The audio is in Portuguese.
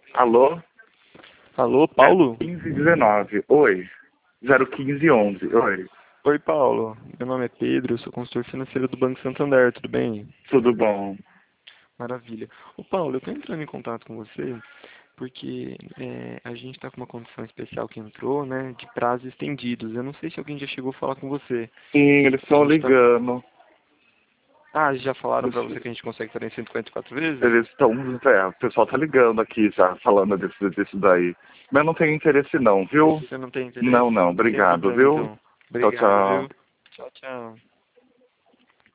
Alô? Alô, Paulo? 1519. Oi. 01511. Oi. Oi, Paulo. Meu nome é Pedro, eu sou consultor financeiro do Banco Santander, tudo bem? Tudo bom? Maravilha. Ô, Paulo, eu estou entrando em contato com você porque a gente está com uma condição especial que entrou, né, de prazos estendidos. Eu não sei se alguém já chegou a falar com você. Sim, eles A estão gente tá... ligando. Ah, já falaram para você Eles que a gente consegue fazer em 144 vezes? eles estão. O pessoal tá ligando aqui já, falando disso daí. Mas não tem interesse não, viu? Você não tem Não, interesse? não. Sem Obrigado, problema, viu? então. Tchau, Obrigado, tchau. viu? Tchau, tchau.